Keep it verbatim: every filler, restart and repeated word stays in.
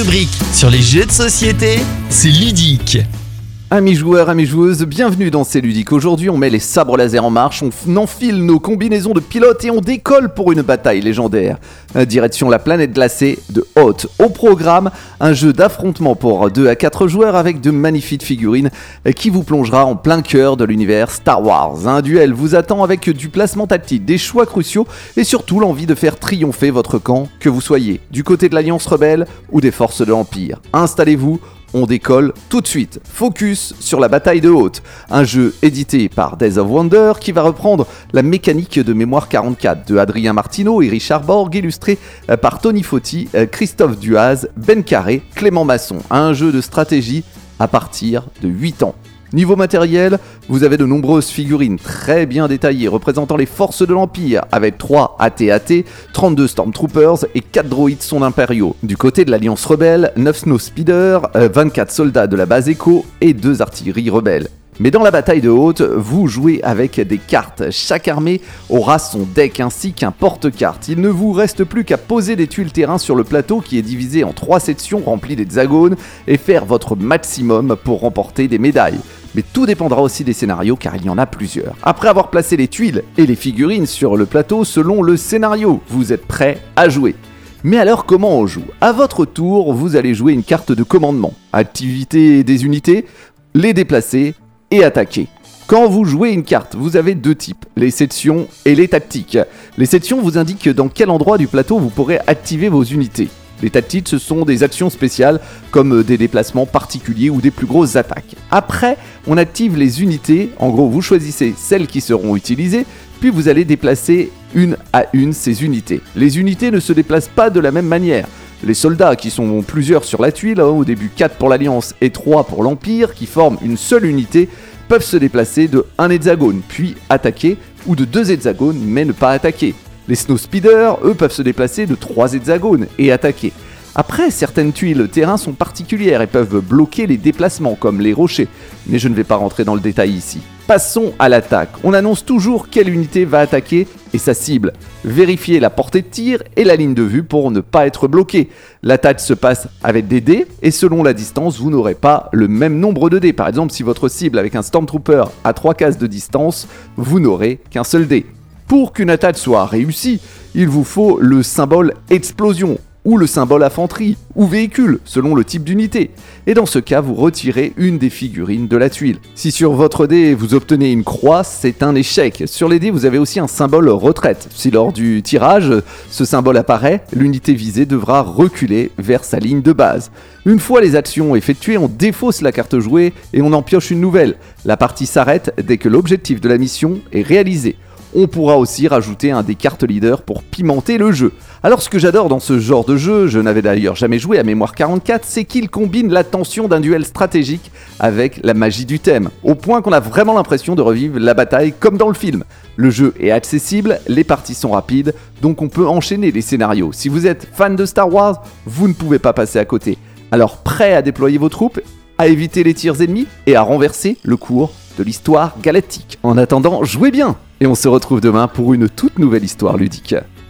rubrique sur les jeux de société, c'est ludique. Amis joueurs, amis joueuses, bienvenue dans C'est ludique. Aujourd'hui, on met les sabres laser en marche, on enfile nos combinaisons de pilote et on décolle pour une bataille légendaire. Direction la planète glacée de Hoth. Au programme, un jeu d'affrontement pour deux à quatre joueurs avec de magnifiques figurines qui vous plongera en plein cœur de l'univers Star Wars. Un duel vous attend avec du placement tactique, des choix cruciaux et surtout l'envie de faire triompher votre camp, que vous soyez du côté de l'Alliance rebelle ou des forces de l'Empire. Installez-vous. On décolle tout de suite. Focus sur la bataille de Hoth, un jeu édité par Days of Wonder qui va reprendre la mécanique de Mémoire quarante-quatre de Adrien Martineau et Richard Borg, illustré par Tony Fauti, Christophe Duhaz, Ben Carré, Clément Masson. Un jeu de stratégie à partir de huit ans. Niveau matériel, vous avez de nombreuses figurines très bien détaillées représentant les forces de l'Empire avec trois A T A T, trente-deux Stormtroopers et quatre droïdes son impériaux. Du côté de l'Alliance rebelle, neuf Snowspeeder, vingt-quatre soldats de la base Echo et deux artilleries rebelles. Mais dans la bataille de Hoth, vous jouez avec des cartes. Chaque armée aura son deck ainsi qu'un porte-cartes. Il ne vous reste plus qu'à poser des tuiles terrain sur le plateau qui est divisé en trois sections remplies d'hexagones et faire votre maximum pour remporter des médailles. Mais tout dépendra aussi des scénarios car il y en a plusieurs. Après avoir placé les tuiles et les figurines sur le plateau selon le scénario, vous êtes prêts à jouer. Mais alors comment on joue ? À votre tour, vous allez jouer une carte de commandement. Activité des unités, les déplacer et attaquer. Quand vous jouez une carte, vous avez deux types, les sections et les tactiques. Les sections vous indiquent dans quel endroit du plateau vous pourrez activer vos unités. Les tactiques, ce sont des actions spéciales comme des déplacements particuliers ou des plus grosses attaques. Après, on active les unités. En gros, vous choisissez celles qui seront utilisées, puis vous allez déplacer une à une ces unités. Les unités ne se déplacent pas de la même manière. Les soldats, qui sont plusieurs sur la tuile, hein, au début quatre pour l'Alliance et trois pour l'Empire, qui forment une seule unité, peuvent se déplacer de un hexagone, puis attaquer, ou de deux hexagones, mais ne pas attaquer. Les Snowspeeder, eux, peuvent se déplacer de trois hexagones et attaquer. Après, certaines tuiles terrain sont particulières et peuvent bloquer les déplacements, comme les rochers, mais je ne vais pas rentrer dans le détail ici. Passons à l'attaque. On annonce toujours quelle unité va attaquer et sa cible. Vérifiez la portée de tir et la ligne de vue pour ne pas être bloqué. L'attaque se passe avec des dés et selon la distance, vous n'aurez pas le même nombre de dés. Par exemple, si votre cible avec un Stormtrooper a trois cases de distance, vous n'aurez qu'un seul dé. Pour qu'une attaque soit réussie, il vous faut le symbole explosion ou le symbole infanterie ou véhicule selon le type d'unité. Et dans ce cas, vous retirez une des figurines de la tuile. Si sur votre dé vous obtenez une croix, c'est un échec. Sur les dés, vous avez aussi un symbole retraite. Si lors du tirage, ce symbole apparaît, l'unité visée devra reculer vers sa ligne de base. Une fois les actions effectuées, on défausse la carte jouée et on en pioche une nouvelle. La partie s'arrête dès que l'objectif de la mission est réalisé. On pourra aussi rajouter un des cartes leaders pour pimenter le jeu. Alors ce que j'adore dans ce genre de jeu, je n'avais d'ailleurs jamais joué à Mémoire quarante-quatre, c'est qu'il combine la tension d'un duel stratégique avec la magie du thème, au point qu'on a vraiment l'impression de revivre la bataille comme dans le film. Le jeu est accessible, les parties sont rapides, donc on peut enchaîner les scénarios. Si vous êtes fan de Star Wars, vous ne pouvez pas passer à côté. Alors prêt à déployer vos troupes, à éviter les tirs ennemis et à renverser le cours de l'histoire galactique. En attendant, jouez bien! Et on se retrouve demain pour une toute nouvelle histoire ludique.